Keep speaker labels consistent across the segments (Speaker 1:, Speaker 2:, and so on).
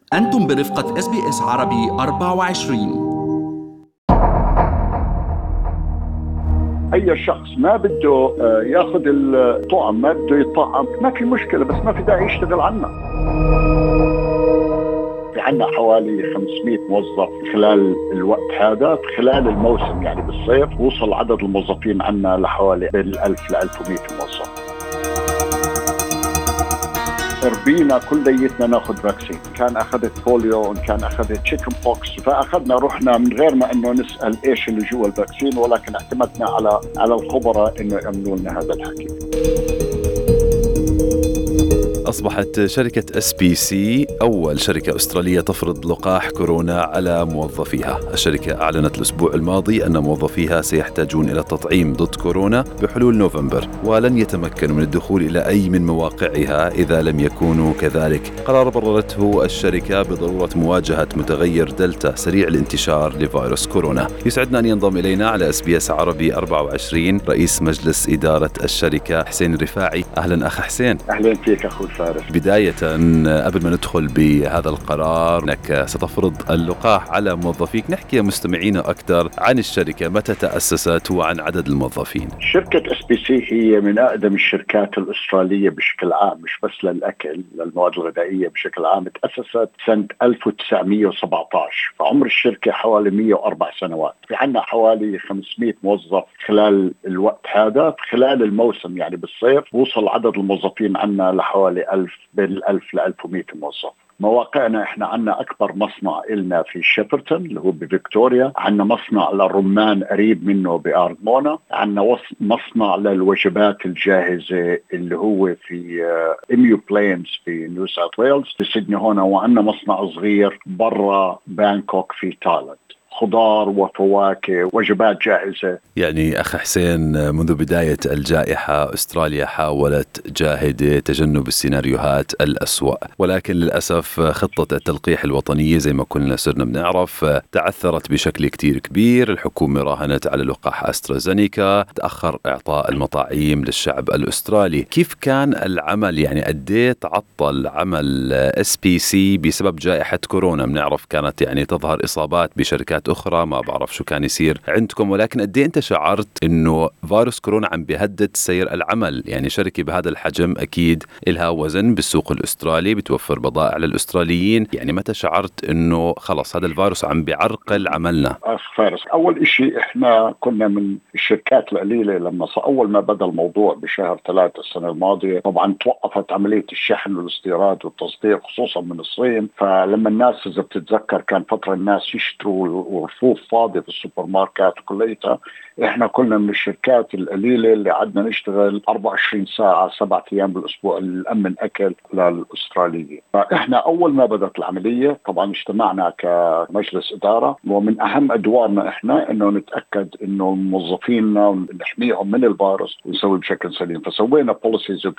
Speaker 1: أنتم برفقة SBS عربي 24.
Speaker 2: أي شخص ما بده ياخذ الطعم، ما بده يطعم، ما في مشكلة، بس ما في داعي يشتغل عنا. في عنا حوالي 500 موظف خلال الوقت هذا، خلال الموسم يعني بالصيف وصل عدد الموظفين عنا لحوالي بين 1000 ل 1100 موظف. ربينا كليتنا ناخذ فاكسين، كان اخذت بوليو وان كان اخذت تشيكن بوكس، فاخذنا رحنا من غير ما انه نسال ايش اللي جوا الفاكسين، ولكن اعتمدنا على الخبراء انه يعملوا لنا هذا الحكي.
Speaker 3: أصبحت شركة SBC أول شركة أسترالية تفرض لقاح كورونا على موظفيها. الشركة أعلنت الأسبوع الماضي أن موظفيها سيحتاجون إلى التطعيم ضد كورونا بحلول نوفمبر، ولن يتمكنوا من الدخول إلى أي من مواقعها إذا لم يكونوا كذلك. قرار بررته الشركة بضرورة مواجهة متغير دلتا سريع الانتشار لفيروس كورونا. يسعدنا أن ينضم إلينا على SBS عربي 24 رئيس مجلس إدارة الشركة حسين الرفاعي. أهلا أخ حسين.
Speaker 2: أهلا فيك أخوي فارس.
Speaker 3: بداية قبل ما ندخل بهذا القرار أنك ستفرض اللقاح على موظفيك، نحكي مستمعينا أكثر عن الشركة، متى تأسست وعن عدد الموظفين.
Speaker 2: شركة SBC هي من أقدم الشركات الأسترالية بشكل عام، مش بس للأكل، للمواد الغذائية بشكل عام. تأسست سنة 1917، فعمر الشركة حوالي 104 سنوات. في عنا حوالي 500 موظف خلال الوقت هذا، خلال الموسم يعني بالصيف وصل عدد الموظفين عنا لحوالي بين 1000 ل 1100 موظف. مواقعنا احنا عنا اكبر مصنع إلنا في شيبرتون اللي هو بفيكتوريا، عنا مصنع للرمان قريب منه بأرمونا، عنا مصنع للوجبات الجاهزة اللي هو في إميو بلينز في نيو ساوث ويلز في سيدني هنا، وعنا مصنع صغير برا بانكوك في تايلاند، خضار وفواكه وجبات جاهزة.
Speaker 3: يعني أخ حسين، منذ بداية الجائحة أستراليا حاولت جاهدة تجنب السيناريوهات الأسوأ، ولكن للأسف خطة التلقيح الوطنية زي ما كلنا صرنا بنعرف تعثرت بشكل كتير كبير. الحكومة راهنت على لقاح أسترازينيكا، تأخر إعطاء المطاعيم للشعب الأسترالي. كيف كان العمل؟ يعني قديه تعطل عمل SBC بسبب جائحة كورونا؟ بنعرف كانت يعني تظهر إصابات بشركات أخرى، ما بعرف شو كان يصير عندكم، ولكن قد ايه أنت شعرت إنه فيروس كورونا عم بيهدد سير العمل؟ يعني شركة بهذا الحجم أكيد إلها وزن بالسوق الأسترالي، بتوفر بضائع للأستراليين. يعني متى شعرت إنه خلص هذا الفيروس عم بيعرقل عملنا؟
Speaker 2: فارس، أول إشي إحنا كنا من الشركات القليلة لما أول ما بدأ الموضوع بشهر 3 السنة الماضية، طبعا توقفت عملية الشحن والاستيراد والتصدير خصوصا من الصين. فلما الناس إذا بتتذكر كان فترة الناس يشتروا ورفوف فاضية في السوبر ماركات كليتها، احنا كنا من الشركات القليلة اللي عدنا نشتغل 24 ساعة 7 أيام بالأسبوع لنأمن أكل للأستراليين. فإحنا أول ما بدأت العملية طبعا اجتمعنا كمجلس إدارة، ومن أهم أدوارنا إحنا إنه نتأكد إنه موظفينا نحميهم من الفيروس ونسوي بشكل سليم. فسوينا policies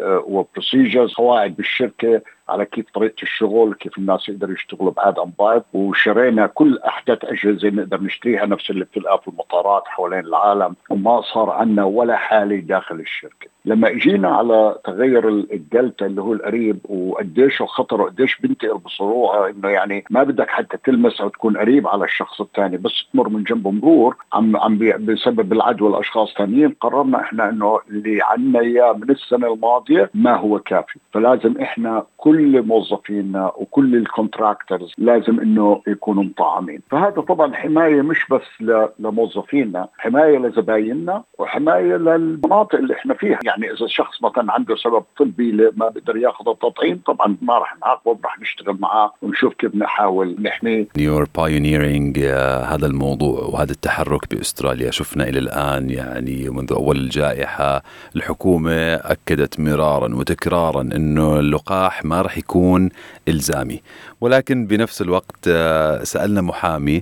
Speaker 2: وبروسيجرز، قواعد بالشركة على كيف طريقة الشغل، كيف الناس يقدروا يشتغلوا بعاد عن بعض، وشرينا كل أحدث أجهزة نقدر نشتريها نفس اللي بتلقى في المطارات حوالين العالم، وما صار عنا ولا حالة داخل الشركة. لما اجينا على تغير الدلتا اللي هو القريب وقديش خطر وقديش بنتقل بسرعة، انه يعني ما بدك حتى تلمس او تكون قريب على الشخص الثاني، بس تمر من جنبه مرور عم بسبب العدوى لاشخاص ثانيين. قررنا احنا انه اللي عنا اياه من السنة الماضية ما هو كافي، فلازم احنا كل موظفينا وكل الكونتراكترز لازم انه يكونوا مطعمين. فهذا طبعا حماية مش بس لموظفينا، حماية لزبايننا وحماية للمناطق اللي احنا فيها. يعني اذا شخص مثلا عنده سبب طبي ما بيقدر ياخذ التطعيم، طبعا ما راح نعاقبه، راح نشتغل معاه ونشوف كيف نحاول نحميه.
Speaker 3: You're pioneering هذا الموضوع وهذا التحرك بأستراليا. شفنا إلى الآن يعني منذ أول الجائحة الحكومة أكدت مرارا وتكرارا إنه اللقاح ما راح يكون إلزامي، ولكن بنفس الوقت سألنا محامي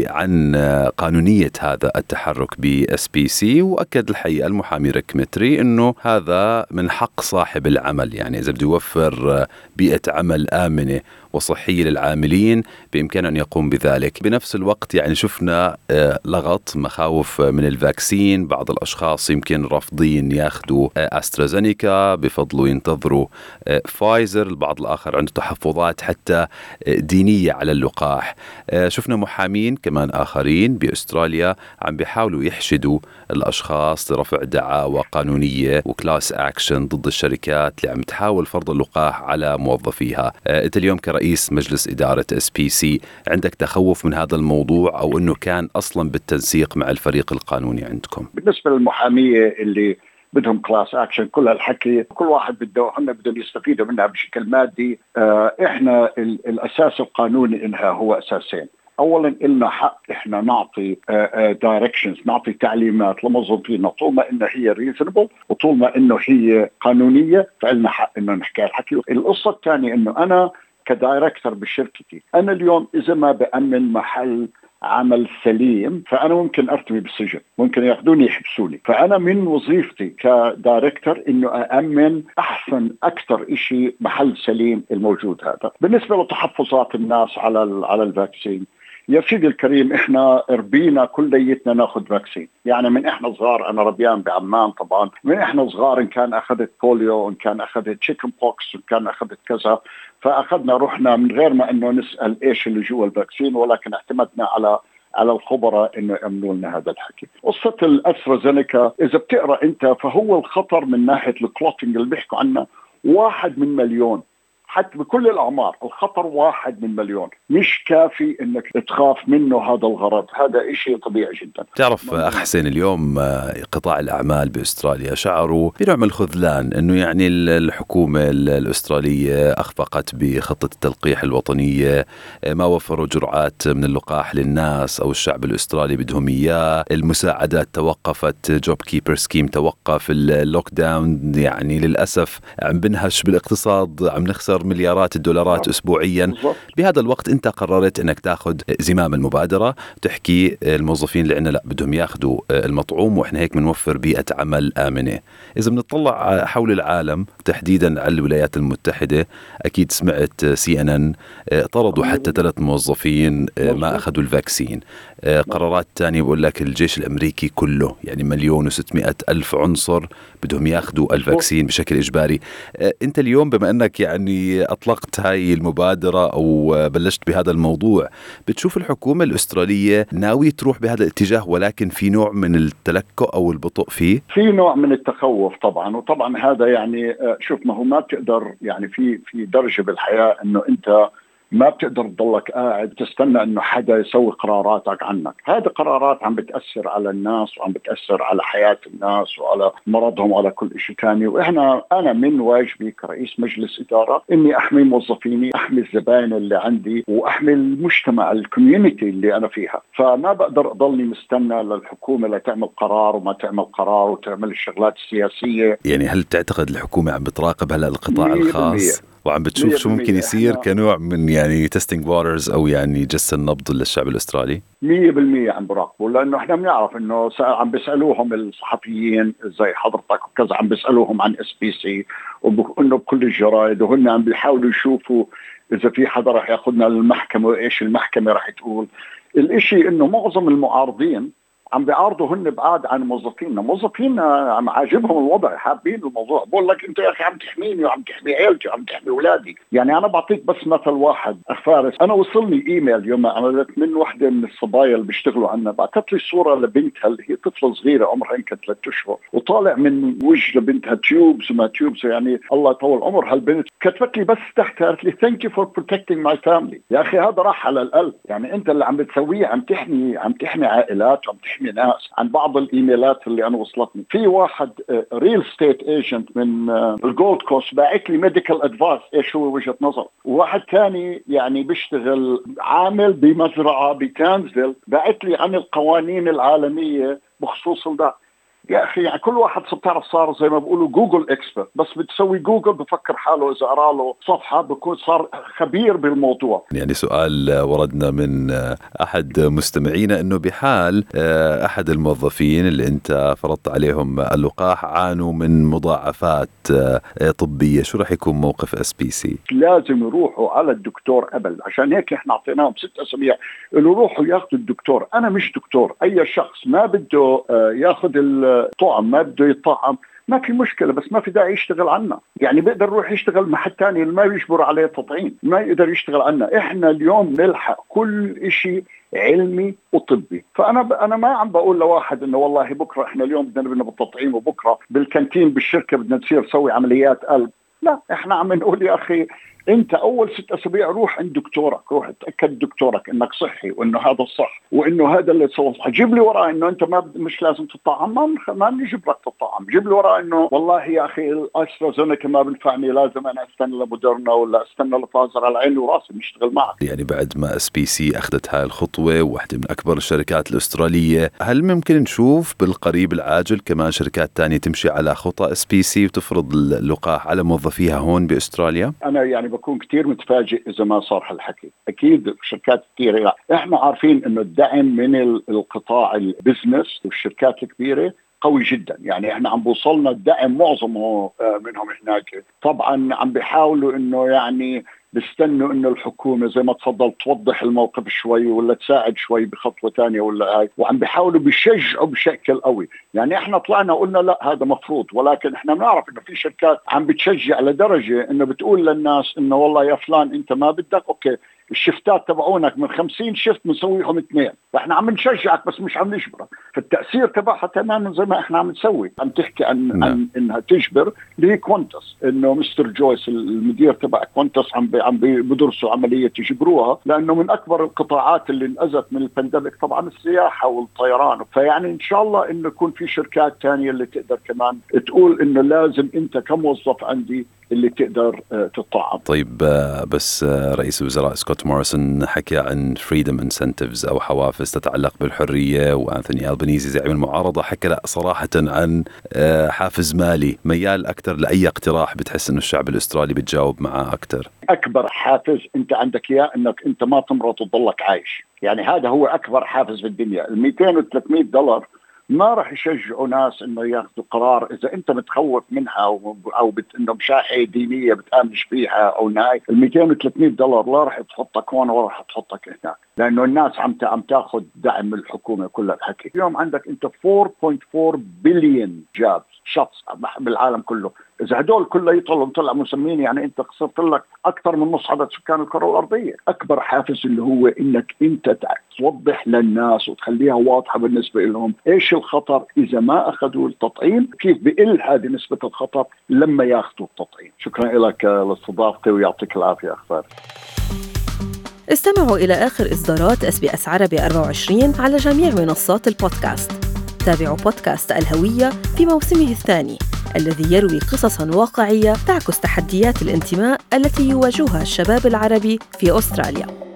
Speaker 3: عن قانونية هذا التحرك ب SBC، وأكد الحقيقة المحامي ريك متري إنه هذا من حق صاحب العمل، يعني إذا بده يوفر بيئة عمل آمنة وصحية للعاملين بإمكانه أن يقوم بذلك. بنفس الوقت يعني شفنا لغط مخاوف من الفاكسين، بعض الأشخاص يمكن رافضين ياخدوا أسترازينيكا، بفضلوا ينتظروا فايزر، البعض الآخر عنده تحفظات حتى دينية على اللقاح. شفنا محامين كمان آخرين بأستراليا عم بيحاولوا يحشدوا الأشخاص لرفع دعاوى قانونية وكلاس أكشن ضد الشركات اللي عم تحاول فرض اللقاح على موظفيها. أنت اليوم كرئيس مجلس إدارة SPC عندك تخوف من هذا الموضوع، أو أنه كان أصلا بالتنسيق مع الفريق القانوني عندكم؟
Speaker 2: بالنسبة للمحامية اللي بدهم كلاس اكشن، كل هالحكي كل واحد بدهم يستفيدوا منها بشكل مادي. احنا الاساس القانوني انها هو اساسين. اولا إلنا حق احنا نعطي دايركشنز، نعطي تعليمات لموظفينا طول ما انه هي ريزونبل وطول ما انه هي قانونيه، فإلنا حق انه نحكي الحكي. القصه الثانيه انه انا كدايركتور بشركتي، انا اليوم اذا ما بأمن محل عمل سليم فأنا ممكن أرتمي بالسجن، ممكن ياخذوني يحبسوني. فأنا من وظيفتي كدايركتور إنه أأمن أحسن أكثر إشي محل سليم الموجود هذا. بالنسبة لتحفظات الناس على الفاكسين، يا سيدي الكريم احنا ربينا كليتنا ناخذ فاكسين، يعني من احنا صغار، انا ربيان بعمان طبعا، من احنا صغار ان كان اخذت بوليو، ان كان اخذت تشيكن بوكس، ان كان اخذت كذا، فاخذنا رحنا من غير ما انه نسال ايش اللي جوا الفاكسين، ولكن اعتمدنا على الخبراء انه يامنوا لنا هذا الحكي. قصه الاسترازينيكا اذا بتقرا انت، فهو الخطر من ناحيه الكلوتينج اللي بيحكوا عنه 1 من مليون، حتى بكل الأعمار الخطر 1 من مليون، مش كافي انك تخاف منه هذا الغرض. هذا إشي طبيعي جدا.
Speaker 3: تعرف أخ حسين، اليوم قطاع الأعمال بأستراليا شعروا بنوع من الخذلان، أنه يعني الحكومة الأسترالية أخفقت بخطة التلقيح الوطنية، ما وفروا جرعات من اللقاح للناس أو الشعب الأسترالي بدهم إياه، المساعدات توقفت، جوب كيبر سكيم توقف، اللوك داون يعني للأسف عم بنهش بالاقتصاد، عم نخسر مليارات الدولارات أسبوعيا. بهذا الوقت أنت قررت أنك تأخذ زمام المبادرة، تحكي الموظفين اللي عندنا لا بدهم ياخذوا المطعوم، وإحنا هيك بنوفر بيئة عمل آمنة. إذا بنطلع حول العالم تحديدا على الولايات المتحدة، أكيد سمعت CNN طردوا حتى 3 موظفين ما أخذوا الفاكسين. قرارات تانية بقول لك الجيش الأمريكي كله، يعني 1,600,000 عنصر بدهم ياخذوا الفاكسين بشكل إجباري. أنت اليوم بما أنك يعني أطلقت هاي المبادرة أو بلشت بهذا الموضوع، بتشوف الحكومة الأسترالية ناوية تروح بهذا الاتجاه، ولكن في نوع من التلكؤ أو البطء فيه؟
Speaker 2: في نوع من التخوف طبعا، وطبعا هذا يعني شوف، ما هو ما بتقدر يعني في درجة بالحياة إنه أنت ما بتقدر تضلك قاعد تستنى انه حدا يسوي قراراتك عنك. هذه قرارات عم بتأثر على الناس وعم بتأثر على حياة الناس وعلى مرضهم وعلى كل شيء ثاني. انا من واجبي كرئيس مجلس إدارة اني احمي موظفيني، احمي الزباين اللي عندي، واحمي المجتمع الكوميونتي اللي انا فيها. فما بقدر اضلني مستنى للحكومة لتعمل قرار وما تعمل قرار وتعمل الشغلات السياسية.
Speaker 3: يعني هل تعتقد الحكومة عم بتراقب هلا القطاع الخاص وعم بتشوف شو ممكن يصير كنوع من يعني تيستينج واترز او يعني جس النبض للشعب الاسترالي؟
Speaker 2: 100% عم براقبوا، لانه احنا بنعرف انه عم بيسالوهم الصحفيين زي حضرتك وكذا، عم بيسالوهم عن SPC وانه بكل الجرايد، وهن عم بيحاولوا يشوفوا اذا في حدا راح ياخذنا للمحكمه وايش المحكمه راح تقول. الاشي انه معظم المعارضين عم بيعارضوا هن بعاد عن موظفينا عم عاجبهم الوضع، حابين الموضوع. بقول لك انت يا اخي عم تحميني وعم تحمي عيلتي وعم تحمي اولادي. يعني انا بعطيك بس مثل واحد، فارس، انا وصلني ايميل يوم ما عملت من وحده من الصبايا اللي بيشتغلوا عنا، بعثت لي صوره لبنتها اللي هي طفله صغيره عمرها يمكن 3 أشهر، وطالع من وجه بنتها تيوبز وما تيوبز، يعني الله يطول عمر هالبنت. كتبت لي بس تحت قالت لي ثانك يو فور بروتكتينج ماي فاميلي. يا اخي هذا راح على القلب. يعني انت اللي عم بتسويه عم تحمي عائلات وعم تحمي ناس. عن بعض الايميلات اللي انا وصلتني، في واحد ريل ستيت ايجنت من الجولد كوست باعت لي ميديكال ادفايس ايش هو وجهة نظر، وواحد ثاني يعني بيشتغل عامل بمزرعة بكانزل باعت لي عن القوانين العالمية بخصوص ده. يا أخي يعني كل واحد بتعرف صار زي ما بيقولوا جوجل إكسبرت، بس بتسوي جوجل بفكر حاله إذا قرأ له صفحة بكون صار خبير بالموضوع.
Speaker 3: يعني سؤال وردنا من أحد مستمعينا أنه بحال أحد الموظفين اللي أنت فرضت عليهم اللقاح عانوا من مضاعفات طبية، شو رح يكون موقف SBC؟
Speaker 2: لازم يروحوا على الدكتور قبل، عشان هيك احنا اعطيناهم 6 أسابيع اللي يروحوا ياخذوا الدكتور. انا مش دكتور، اي شخص ما بده ياخذ الطعم ما بده يطعم ما في مشكلة، بس ما في داعي يشتغل عنا. يعني بيقدر يروح يشتغل محل تاني اللي ما يجبر عليه تطعيم، ما يقدر يشتغل عنا. احنا اليوم نلحق كل اشي علمي وطبي. فانا ما عم بقول لواحد انه والله بكره احنا اليوم بدنا بالتطعيم وبكره بالكانتين بالشركة بدنا نصير نسوي عمليات قلب. لا، احنا عم نقول يا اخي انت اول 6 أسابيع روح عند دكتورك، روح اتاكد دكتورك انك صحي وانه هذا الصح وانه هذا اللي صح. جيب لي وراه انه انت مش لازم تطعم، ما نجبرك تطعم. جيب لي وراه انه والله يا اخي الاسترازينيكا ما بنفعني، لازم انا استنى لموديرنا ولا استنى لفايزر. على عيني وراسي نشتغل معك.
Speaker 3: يعني بعد ما SBC اخذت هاي الخطوه وواحده من اكبر الشركات الاستراليه، هل ممكن نشوف بالقريب العاجل كمان شركات تانية تمشي على خطى SBC وتفرض اللقاح على موظفيها هون باستراليا؟
Speaker 2: انا يعني بكون كتير متفاجئ إذا ما صار هالحكي. أكيد شركات كثيرة، إحنا عارفين إنه الدعم من القطاع البزنس والشركات الكبيرة قوي جدا. يعني إحنا عم بوصلنا الدعم معظمه منهم هناك. طبعا عم بيحاولوا إنه يعني بيستنوا إنه الحكومة زي ما تفضل توضح الموقف شوي ولا تساعد شوي بخطوة تانية ولا هاي، وعم بيحاولوا بيشجعوا بشكل قوي. يعني احنا طلعنا قلنا لا هذا مفروض، ولكن احنا بنعرف انه في شركات عم بتشجع لدرجة انه بتقول للناس انه والله يا فلان انت ما بدك اوكي الشفتات تبعونك من 50 شفت بنسويهم 2، فاحنا عم نشجعك بس مش عم نجبرك. فالتأثير تبعها تماما زي ما احنا عم نسوي. عم تحكي عن انها تجبر اللي هي كوانتس، انه مستر جويس المدير تبع كوانتس عم بدرسوا عملية يجبروها، لانه من اكبر القطاعات اللي انأذت من البانديميك طبعا السياحة والطيران. فيعني ان شاء الله انه يكون في شركات تانية اللي تقدر كمان تقول انه لازم انت كموظف عندي اللي تقدر تطعم.
Speaker 3: طيب بس رئيس الوزراء سكوت موريسون حكى عن فريدم انسنتيفز أو حوافز تتعلق بالحرية، وأنثوني ألبانيزي زعيم المعارضة حكى لا صراحة عن حافز مالي. ميال أكثر لأي اقتراح بتحس إنه الشعب الأسترالي بتجاوب معه أكثر؟
Speaker 2: أكبر حافز أنت عندك إياه إنك أنت ما تمرض وتضلك عايش. يعني هذا هو أكبر حافز في الدنيا. $200 و $300 ما راح يشجعوا ناس انه ياخذوا قرار اذا انت متخوف منها او انه مشاحه دينيه بتامنش فيها او نهايه. $200 و $300 لا راح تحطك هون ولا راح تحطك هناك، لانه الناس عم تاخذ دعم من الحكومه. كل الحكي اليوم عندك انت 4.4 بليون جاب شخص بالعالم كله. اذا هدول كله يطلعوا مسمين يعني انت خسرت لك اكثر من نص عدد سكان الكره الارضيه. اكبر حافز اللي هو انك انت توضح للناس وتخليها واضحه بالنسبه لهم ايش الخطر اذا ما اخذوا التطعيم، كيف بقل هذه نسبه الخطر لما ياخذوا التطعيم. شكرا لك لاستضافتي ويعطيك العافيه اخبار.
Speaker 4: استمعوا إلى آخر إصدارات SBS عربي 24 على جميع منصات البودكاست. تابعوا بودكاست الهوية في موسمه الثاني الذي يروي قصصاً واقعية تعكس تحديات الانتماء التي يواجهها الشباب العربي في أستراليا.